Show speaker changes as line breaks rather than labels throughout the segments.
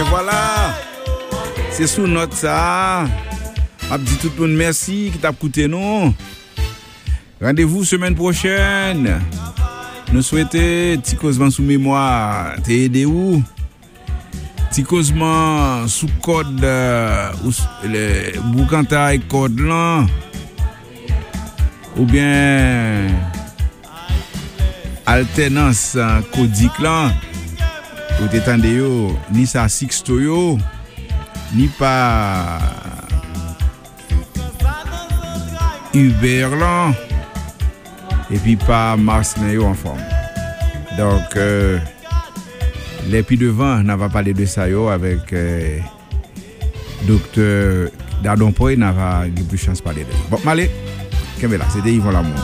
voilà. C'est sous note ça. Je dis tout le monde merci qui t'a écouté nous. Rendez-vous semaine prochaine. Nous souhaitons petit causement sous mémoire. T'es aidé où? Petit causement sous code le boucanta et code là. Ou bien alternance codique là. Ou t'étendez yo ni ça sixto yo ni pas Uber là et puis pas Mars yo en forme. Donc les puis devant n'a pas parlé de ça yo avec docteur Dardon Poy n'a pas eu plus chance de parler de. Bon malé qu'est-ce là c'était Yvon L'amour.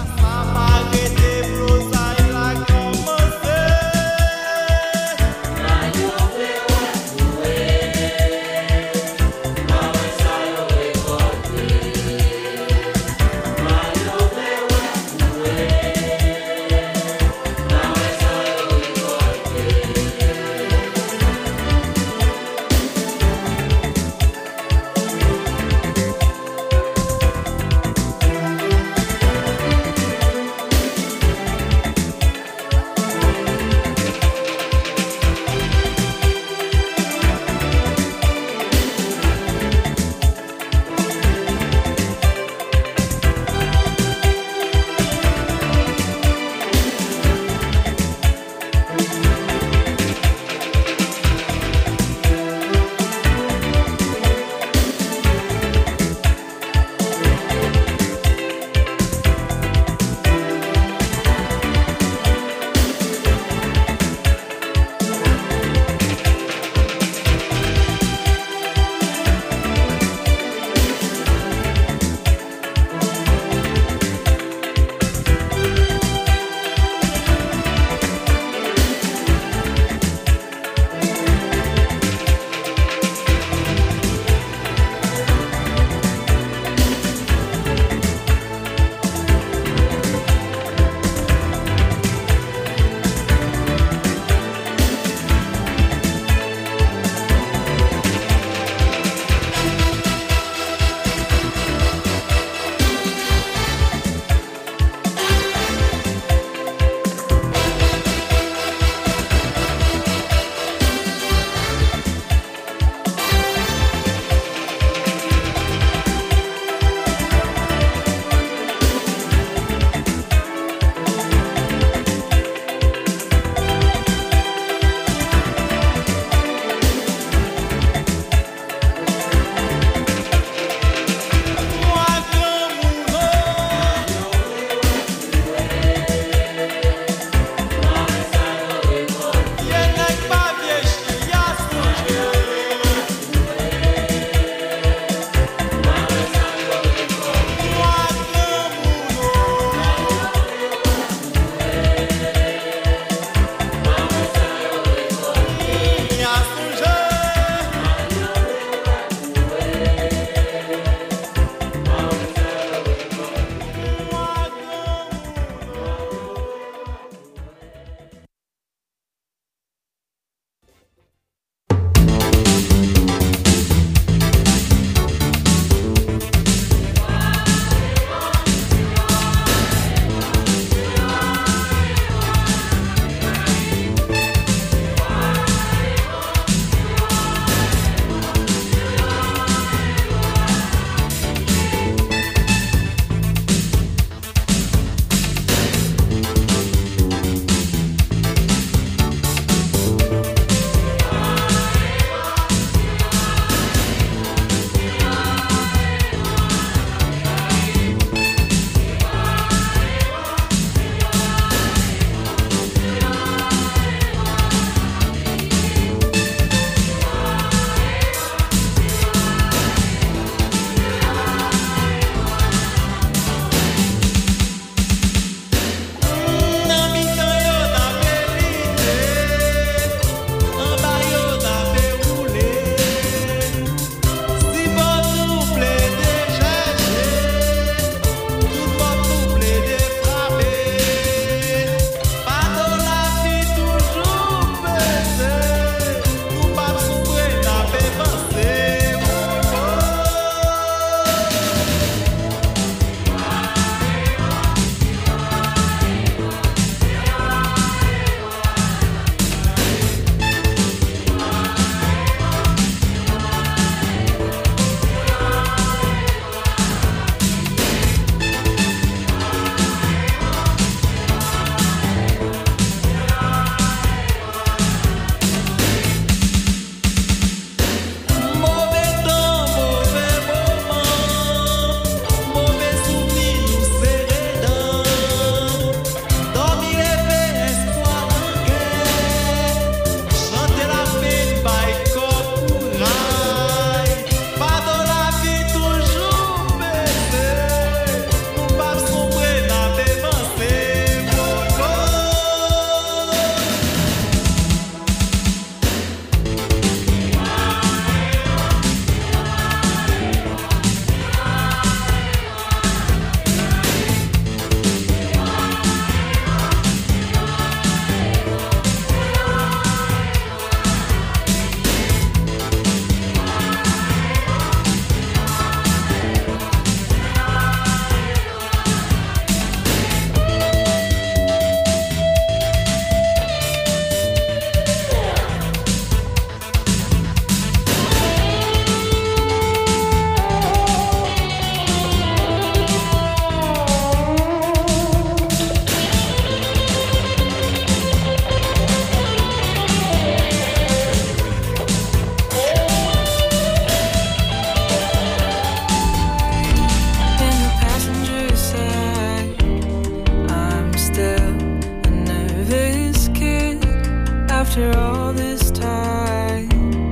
after all this time.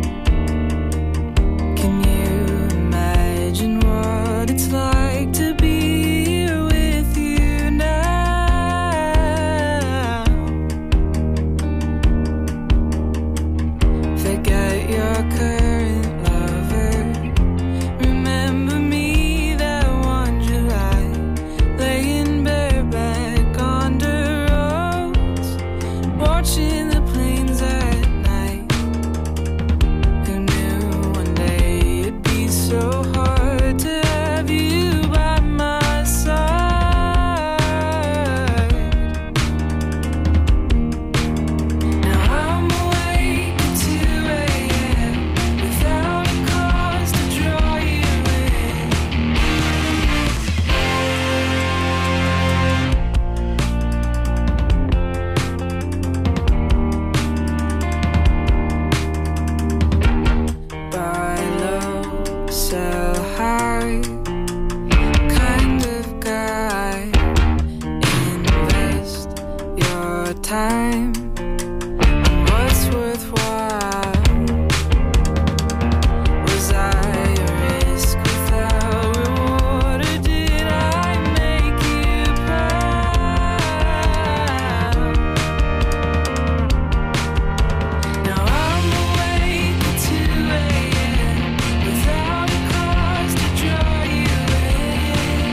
Can you imagine what it's like to be here with you now? Forget your current lover. Remember me that one July, laying bareback on the roads, watching the plains at night. Who knew one day it'd be so hard to have you by my side? Now I'm awake at 2 a.m. without a cause to draw you in. Buy low, sell high, kind of guy. Invest your time in what's worthwhile. Was I a risk without reward, or did I make you proud? Now I'm awake at 2 a.m. without a cause to draw you in.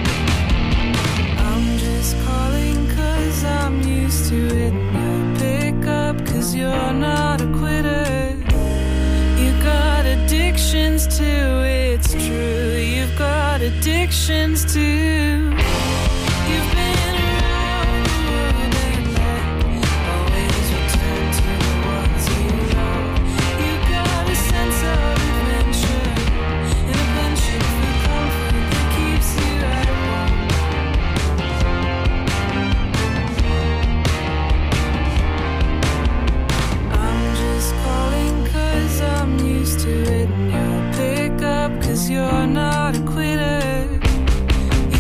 I'm just calling 'cause I'm used to it. You'll pick up 'cause you're not a quitter. You got addictions too, it's true. You've got addictions too. You've been around the world and back, always return to the ones you love. You got a sense of adventure and a penchant for comfort that keeps you at home. I'm just calling 'cause I'm used to it, and you'll pick up 'cause you're not a quitter. You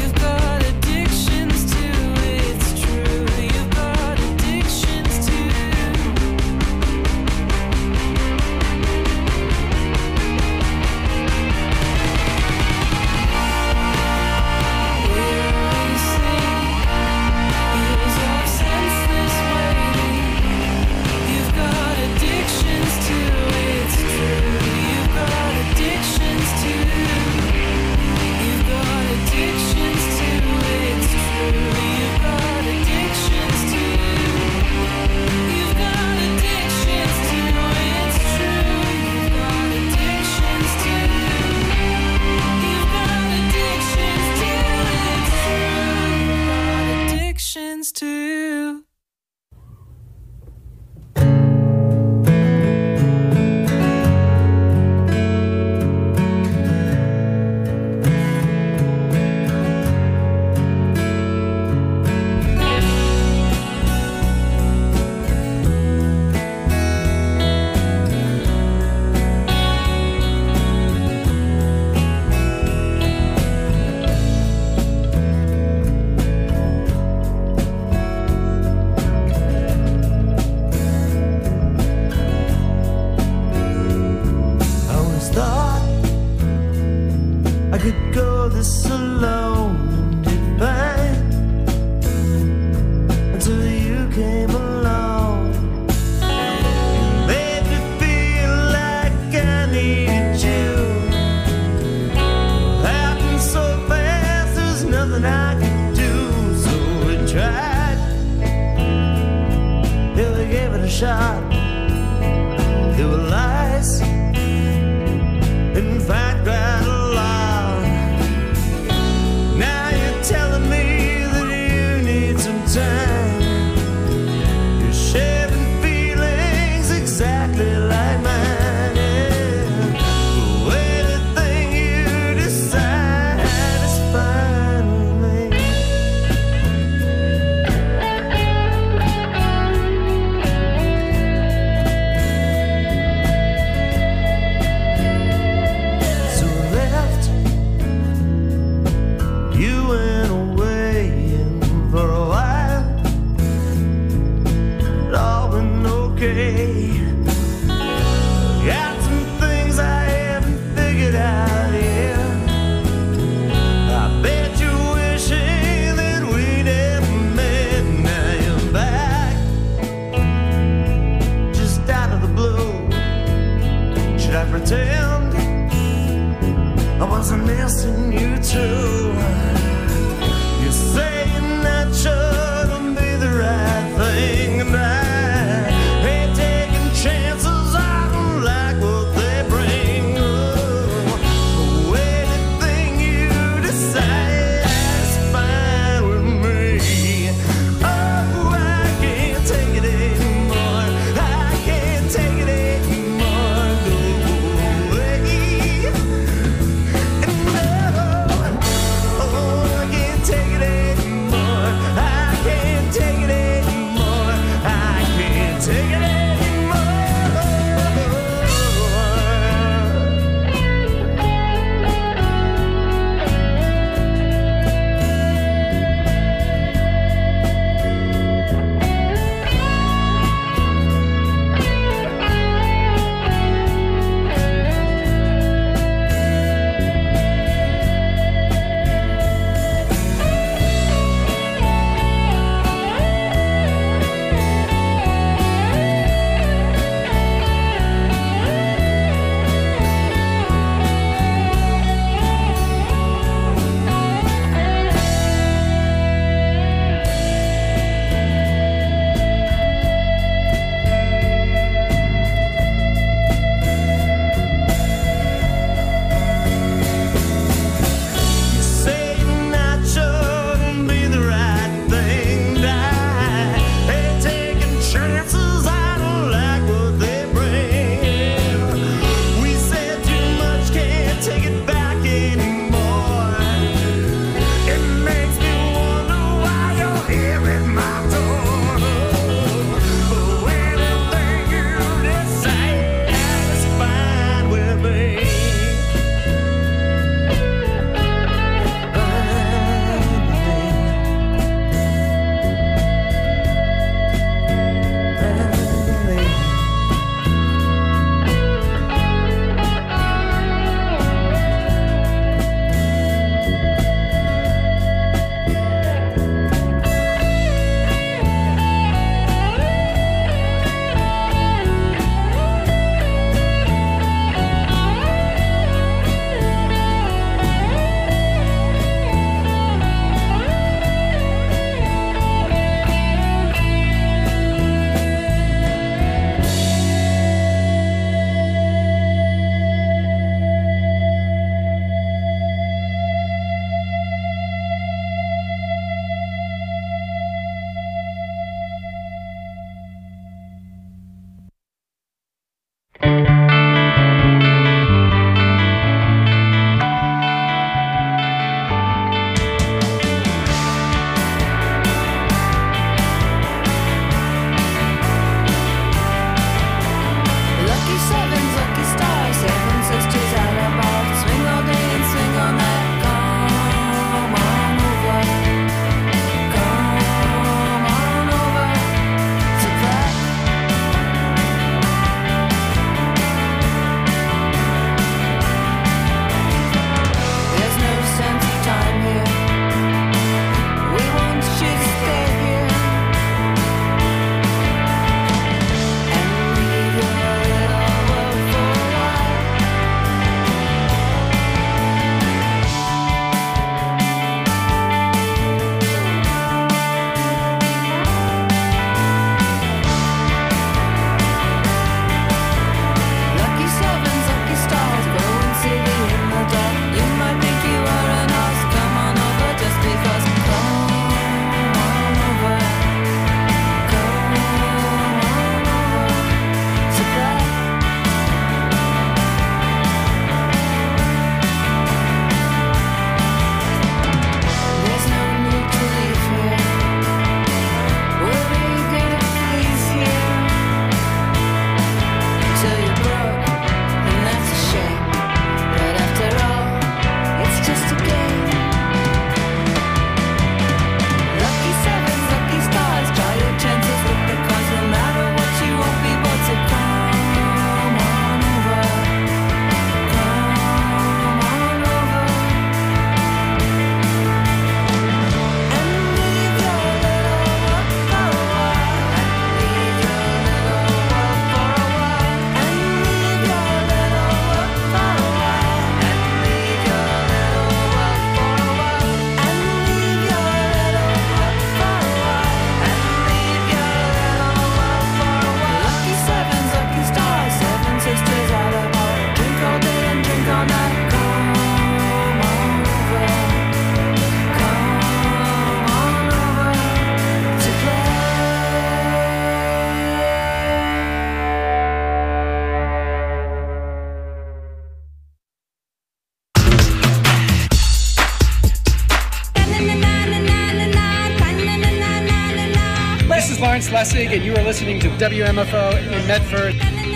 Lawrence Lessig, and you are listening to WMFO in Medford.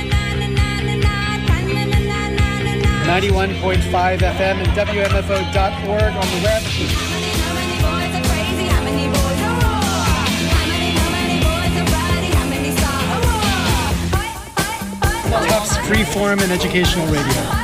91.5 FM and WMFO.org on the web. Tufts Freeform and Educational Radio.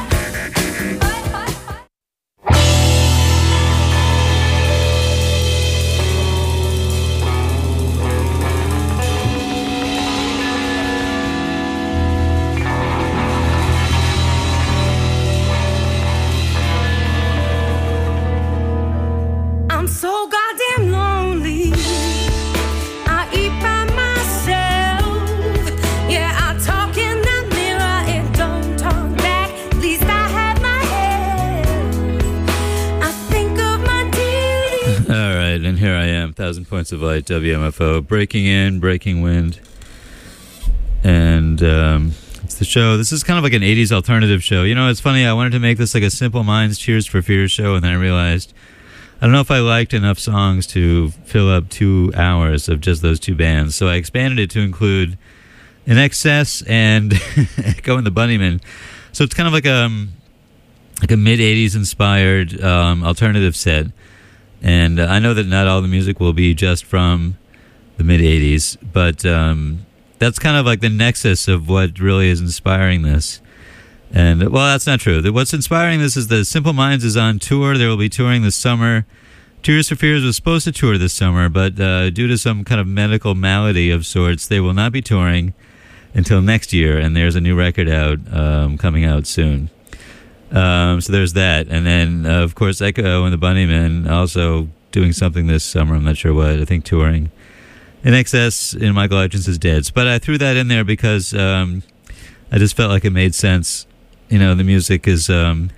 Here I am, 1,000 Points of Light, WMFO, breaking in, breaking wind, and it's the show. This is kind of like an 80s alternative show. You know, it's funny, I wanted to make this like a Simple Minds Tears for Fears show, and then I realized I don't know if I liked enough songs to fill up 2 hours of just those two bands, so I expanded it to include In Excess and Echo and the Bunnymen. So it's kind of like a mid-80s inspired alternative set. And I know that not all the music will be just from the mid-'80s, but that's kind of like the nexus of what really is inspiring this. And, well, that's not true. What's inspiring this is that Simple Minds is on tour. They will be touring this summer. Tears for Fears was supposed to tour this summer, but due to some kind of medical malady of sorts, they will not be touring until next year, and there's a new record out coming out soon. So there's that. And then, of course, Echo and the Bunnymen also doing something this summer. I'm not sure what. I think touring. In Excess in Michael Hutchence is Dead. But I threw that in there because I just felt like it made sense. You know, the music is... the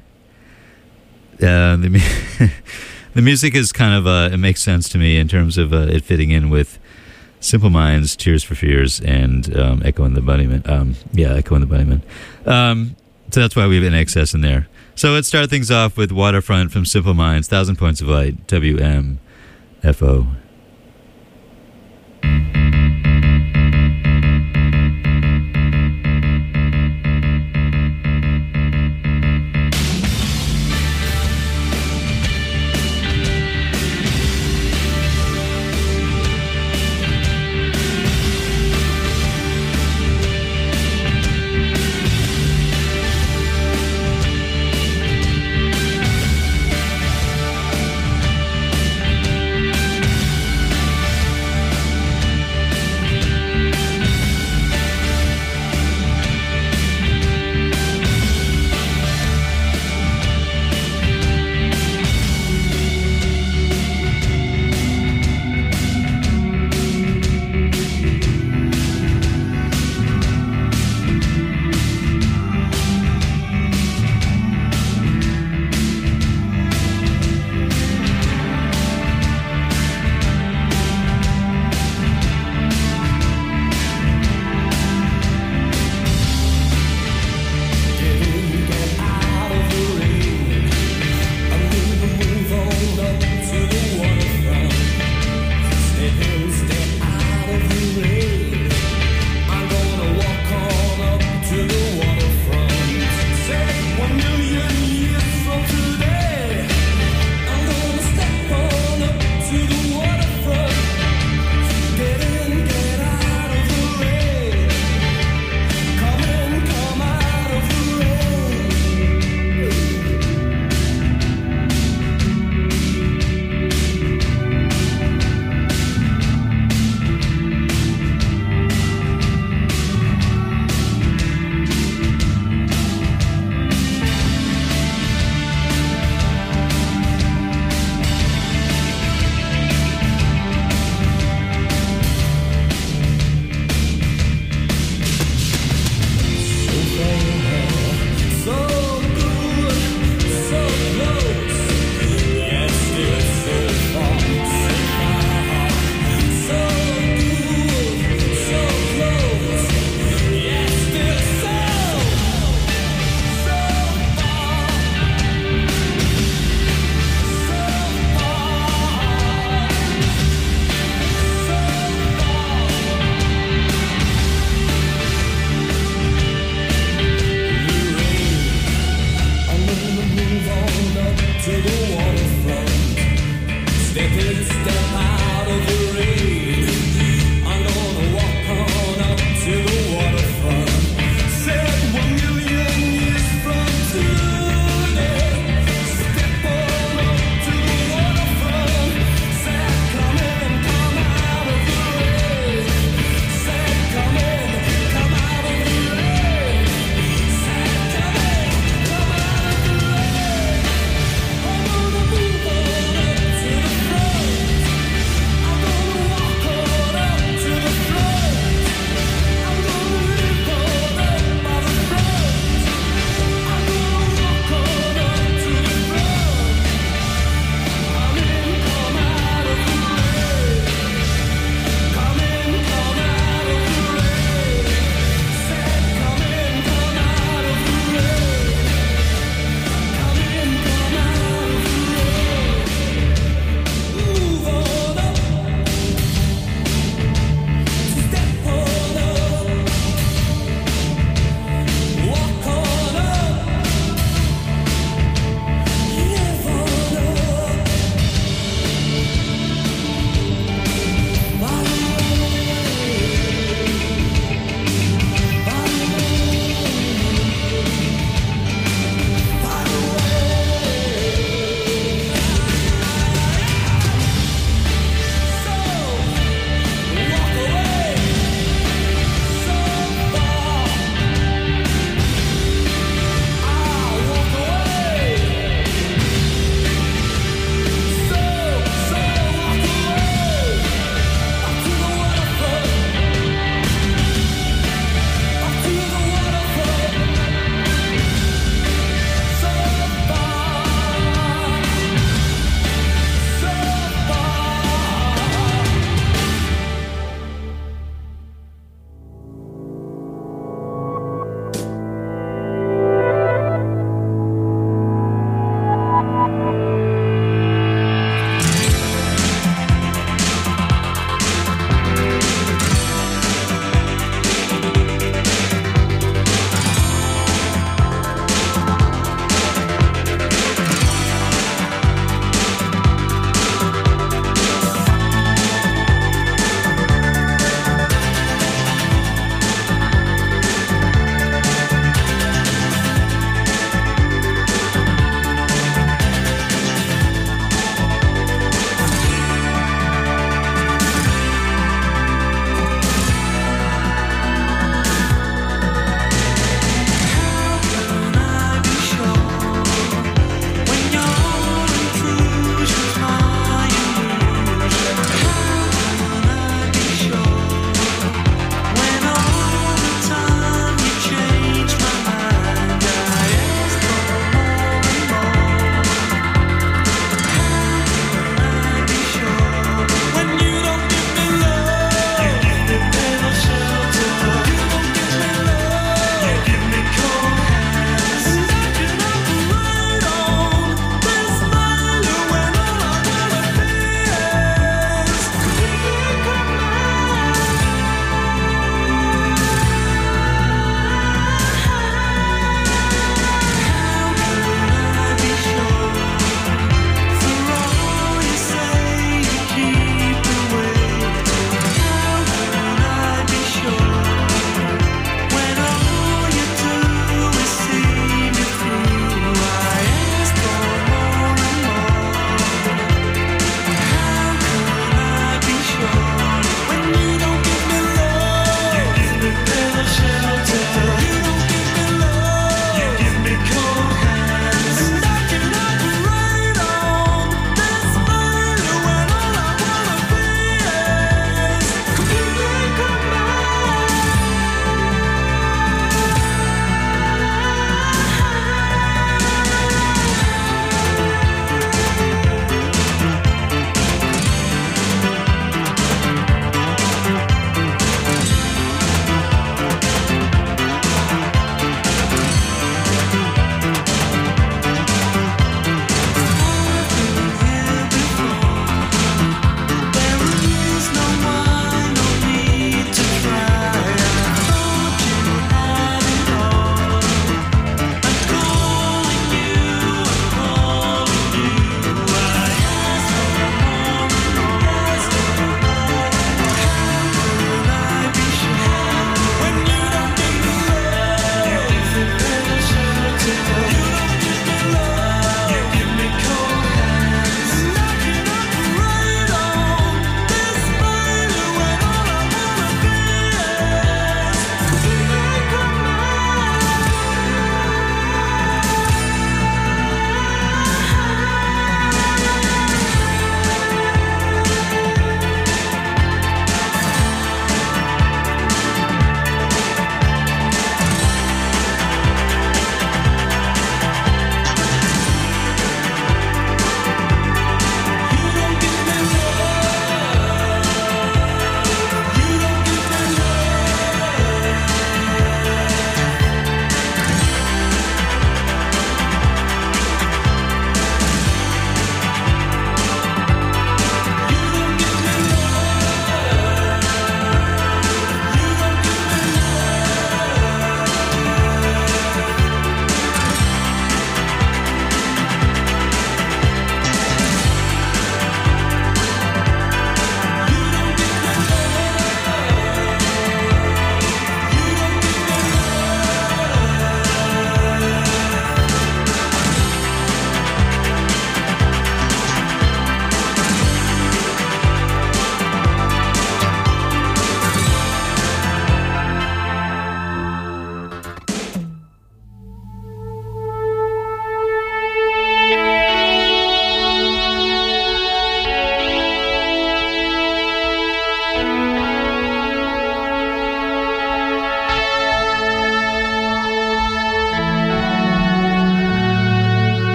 music is kind of... it makes sense to me in terms of it fitting in with Simple Minds, Tears for Fears, and Echo and the Bunnymen. Echo and the Bunnymen. So that's why we have In Excess in there. So let's start things off with Waterfront from Simple Minds, 1,000 Points of Light, WMFO.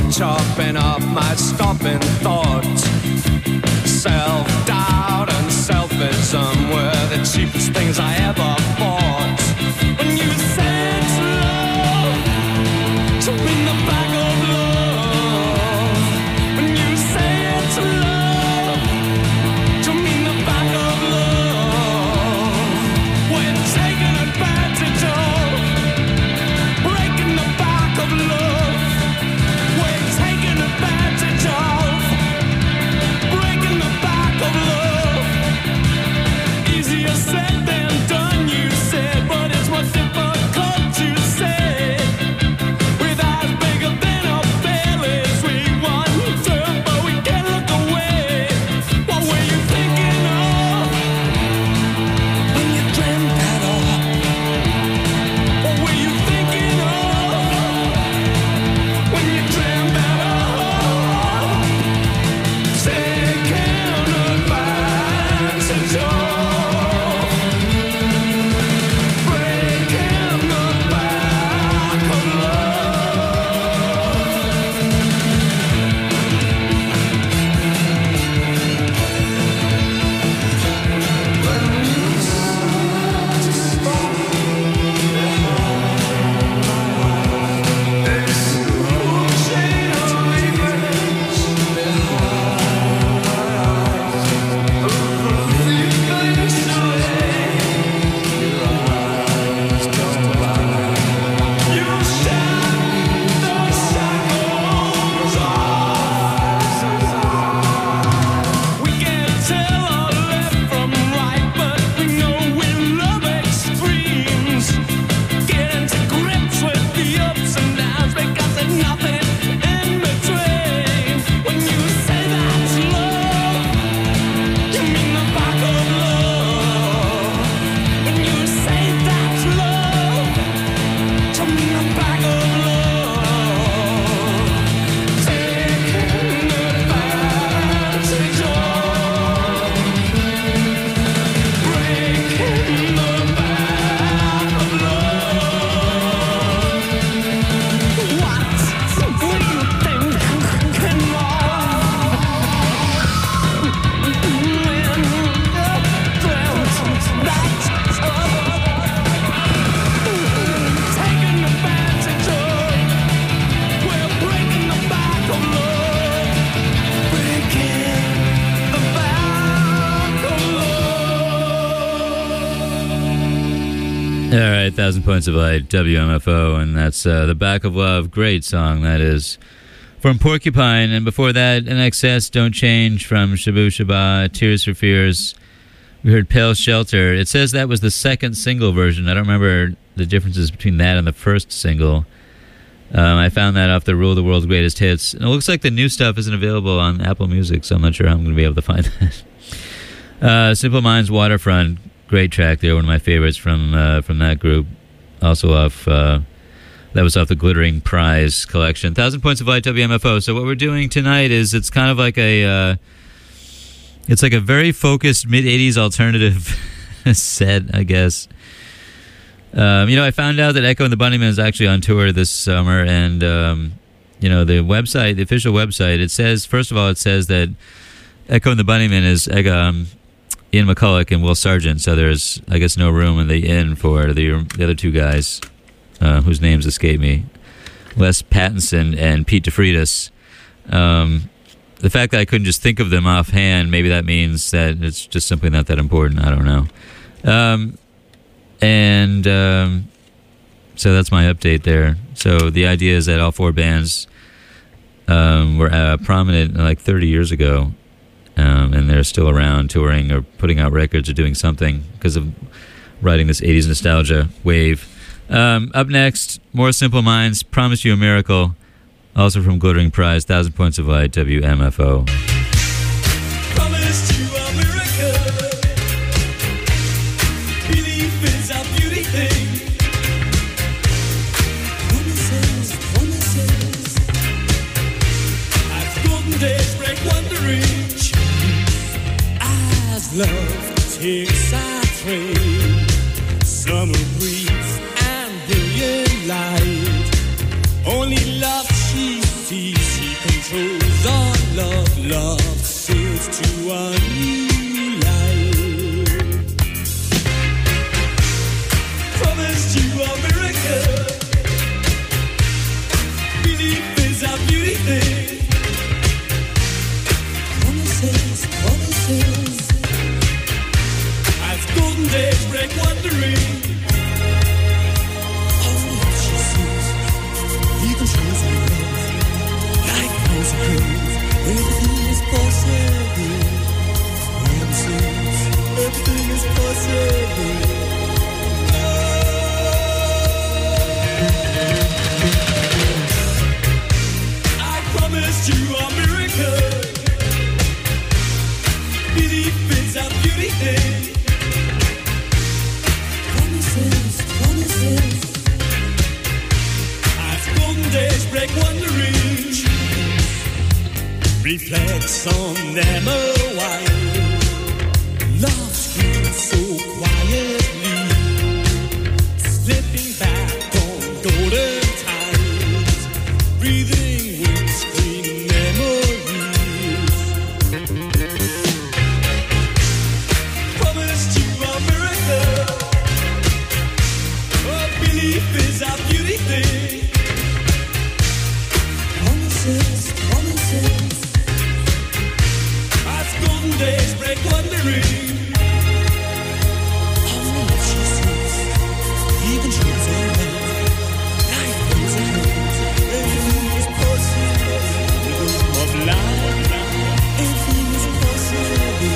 chopping up my stopping thoughts. Self-doubt and selfism were the cheapest things I ever bought. When you said love, to win the back of love. When you said love, to mean the back of love. We're taking advantage of, breaking the back of love. We're taking advantage of, breaking the back of love. Easier said than done, you said, but it's more difficult to say. With eyes bigger than our bellies, we wonder, but we can't look away. What were you thinking of when you dreamt that all? What were you thinking of when you dreamt that all? Taking advantage of, breaking the back of we can't tell our left from right, but we know we love extremes. Getting to grips with the ups and downs because there's nothing in between. When you say that's love, you mean the back of love. When you say that's love, you mean the back of love. Taking advantage of, breaking the back of love. What were you thinking of when you dreamt that taking advantage of, we're breaking the back of love, breaking the back of love.
All right, 1,000 Points of Light, WMFO, and that's The Back of Love. Great song, that is. From Porcupine, and before that, NXS, Don't Change, from Shabu Shaba, Tears for Fears. We heard Pale Shelter. It says that was the second single version. I don't remember the differences between that and the first single. I found that off the Rule the World's Greatest Hits. And it looks like the new stuff isn't available on Apple Music, so I'm not sure how I'm going to be able to find that. Simple Minds, Waterfront. Great track there, one of my favorites from that group. Also off, that was off the Glittering Prize collection. 1,000 Points of Light, WMFO. So what we're doing tonight is it's kind of like it's like a very focused mid-'80s alternative set, I guess. I found out that Echo and the Bunnymen is actually on tour this summer, and the website, the official website, it says, first of all, it says that Echo and the Bunnymen is Ian McCulloch and Will Sargent, so there's, I guess, no room in the inn for the other two guys, whose names escape me, Les Pattinson and Pete DeFreitas. The fact that I couldn't just think of them offhand, maybe that means that it's just simply not that important. I don't know. So that's my update there. So the idea is that all four bands were prominent like 30 years ago, and they're still around touring or putting out records or doing something because of riding this 80s nostalgia wave. Up next, more Simple Minds, Promise You a Miracle, also from Glittering Prize, 1,000 Points of Light, WMFO.
Promised you a miracle. Belief is a beauty thing. Promises. As golden days break wondering. As love takes our train. Summer breeze and brilliant light. Only love she sees. Promises, promises. As golden days break wondering. Oh, she sees. He controls her love. Life knows a groove. Everything is possible. Promises. Everything is possible. I promised you a miracle. Belief is a beauty thing. Promises, promises. As golden days break wondering. Reflects on them a while. Love screams so quietly. Slipping back on golden times. Breathing windscreen memories. Promised you a miracle. A belief is a beauty thing. Promises, promises. As golden days break wondering. How much she sees. He controls her love. Life goes on. Everything is possible. Rhythm of life. Everything is possible.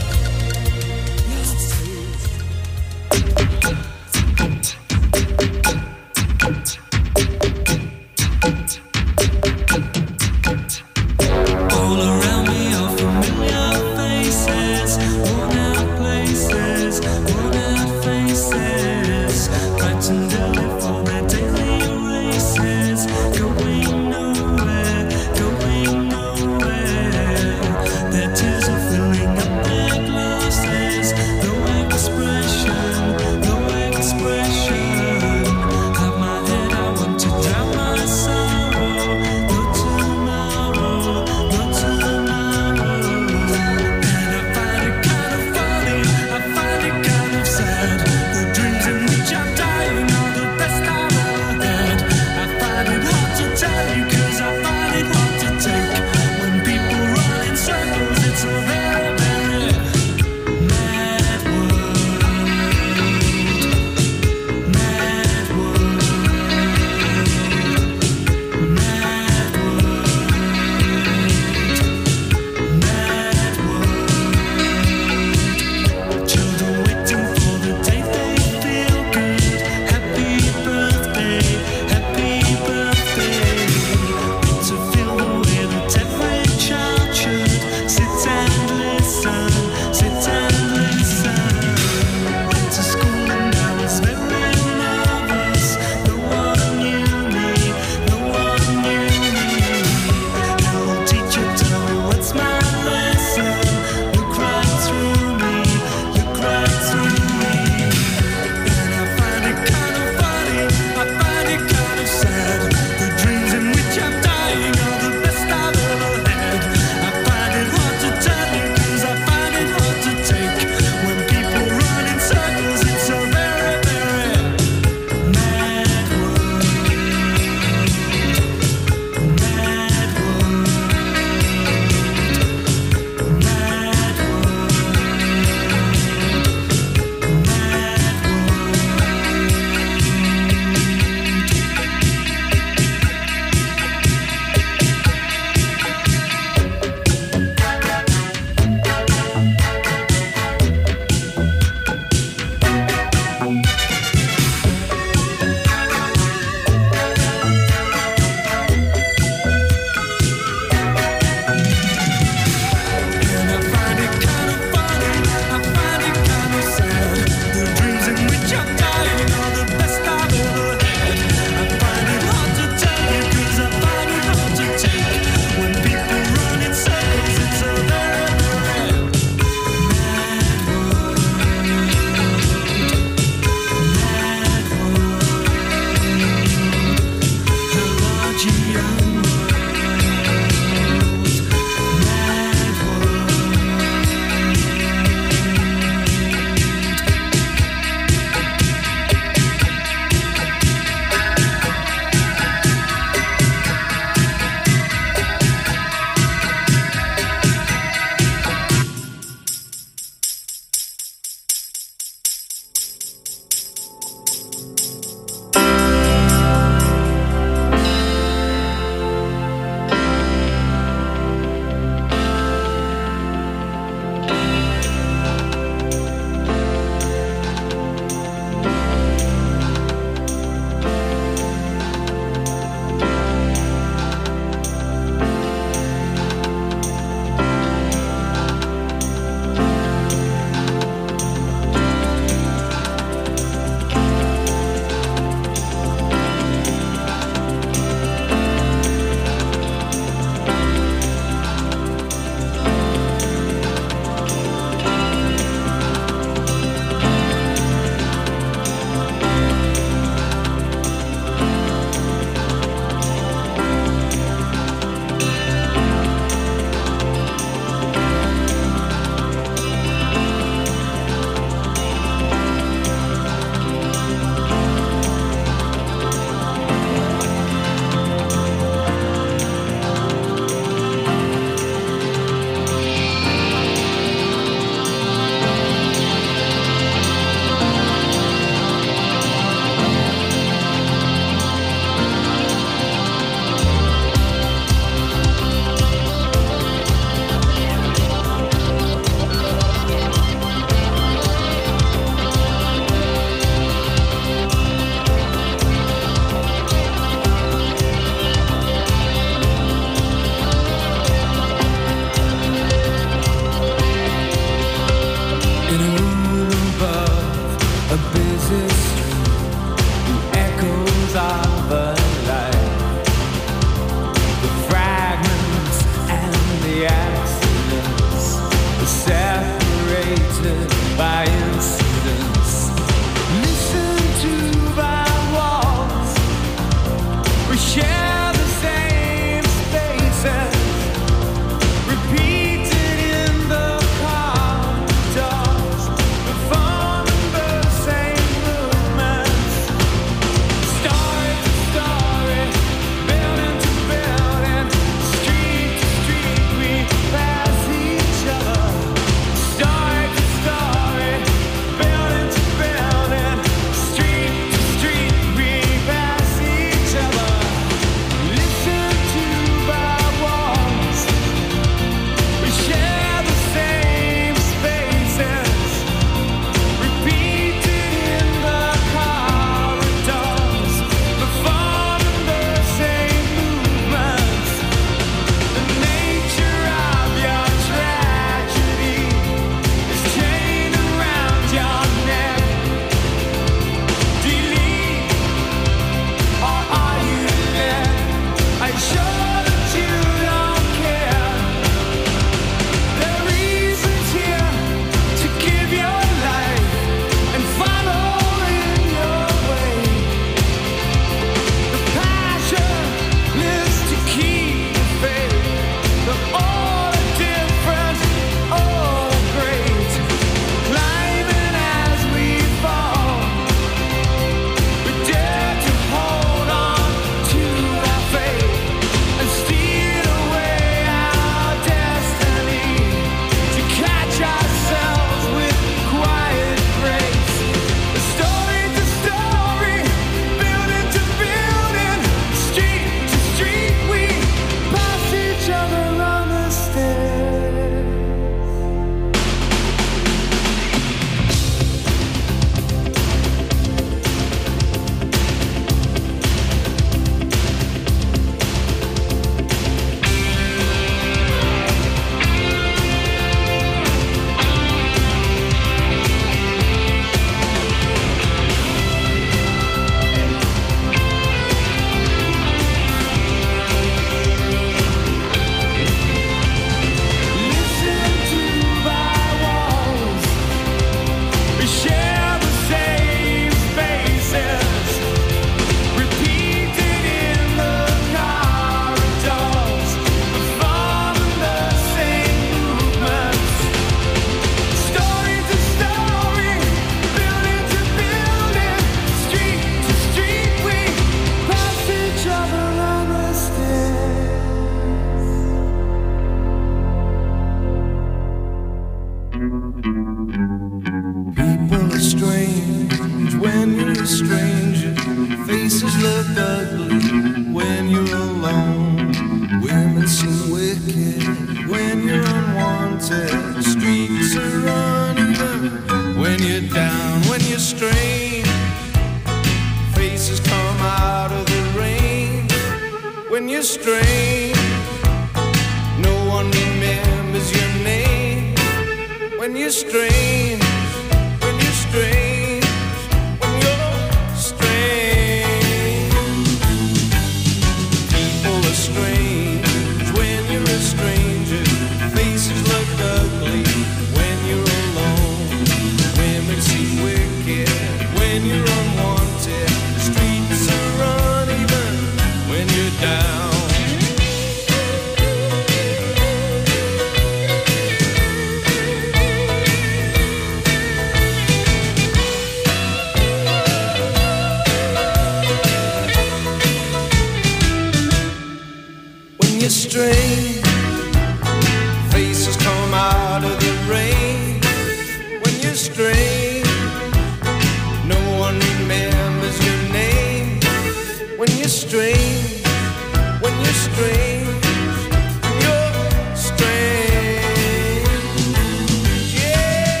strain, faces come out of the rain. When you strain, no one remembers your name. When you strain, when you strain, you're strange. Yeah.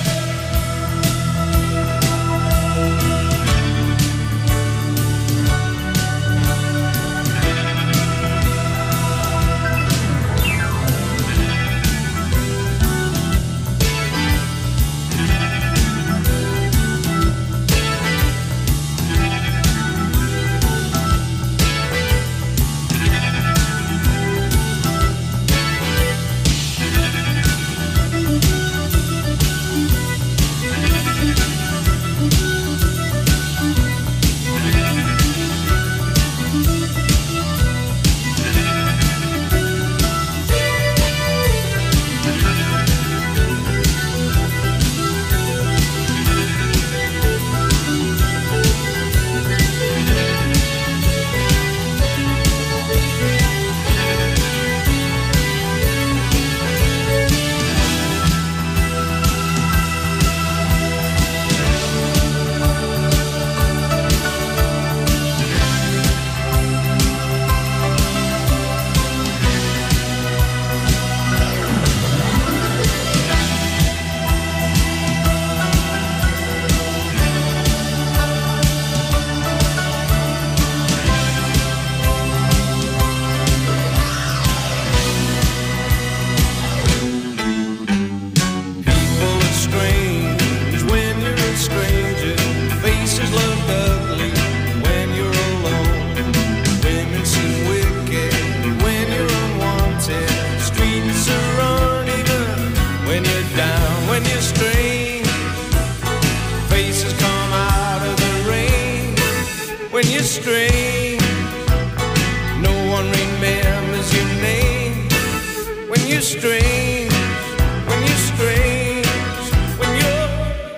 Strange, no one remembers your name. When you're strange, when you're strange, when you're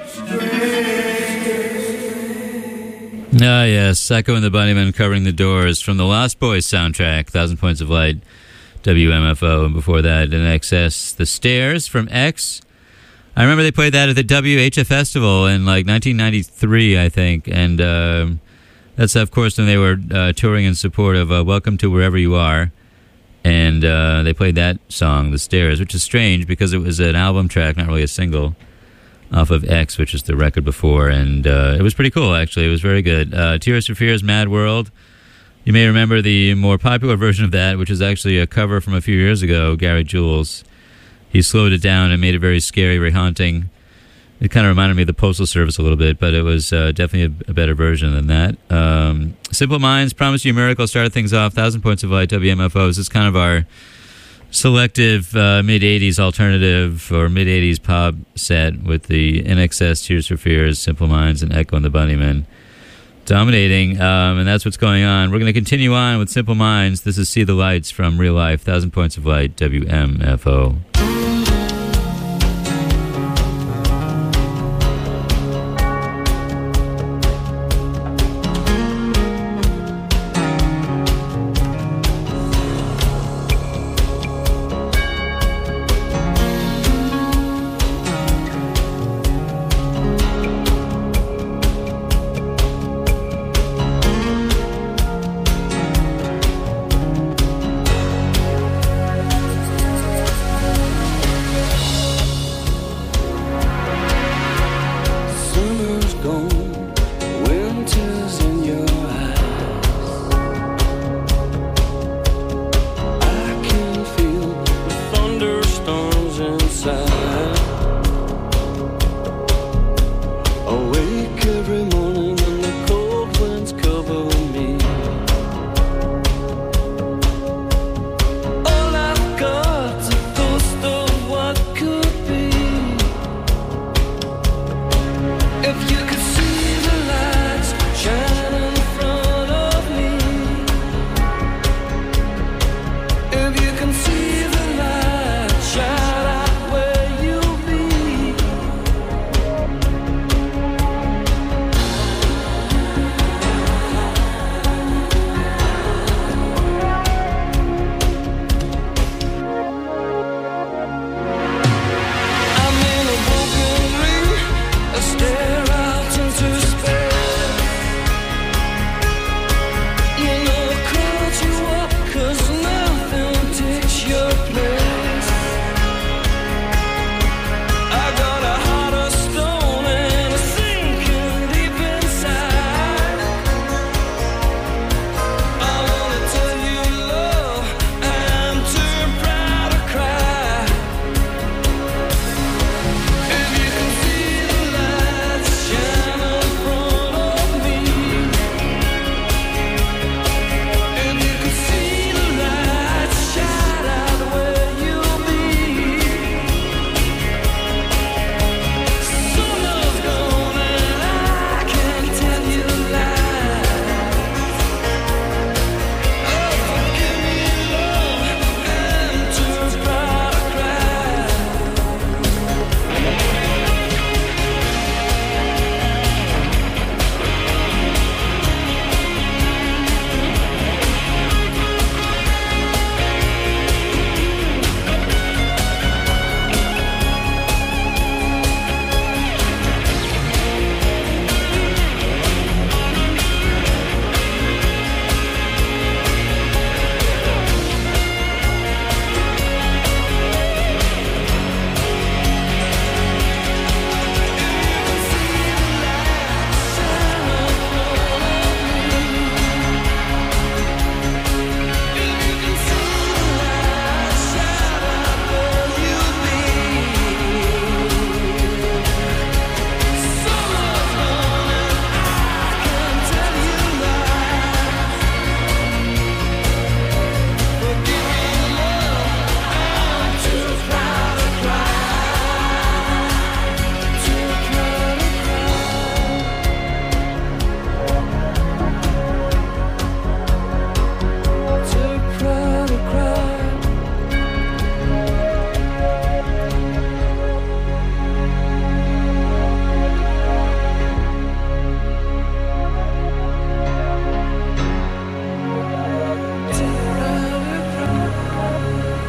strange.
Ah, yes, Echo and the Bunnymen covering the Doors from the Lost Boys soundtrack, 1,000 Points of Light, WMFO, and before that, In Excess, The Stairs from X. I remember they played that at the WHF Festival in like 1993, I think, and that's, of course, when they were touring in support of Welcome to Wherever You Are. And they played that song, The Stairs, which is strange because it was an album track, not really a single, off of X, which is the record before. And it was pretty cool, actually. It was very good. Tears for Fears, Mad World. You may remember the more popular version of that, which is actually a cover from a few years ago, Gary Jules. He slowed it down and made it very scary, very haunting. It kind of reminded me of the Postal Service a little bit, but it was definitely a better version than that. Simple Minds, Promise You a Miracle started things off. 1,000 Points of Light, WMFO. This is kind of our selective mid-'80s alternative or mid-'80s pop set with the In Excess, Tears for Fears, Simple Minds, and Echo and the Bunnymen dominating, and that's what's going on. We're going to continue on with Simple Minds. This is See the Lights from Real Life, 1,000 Points of Light, WMFO.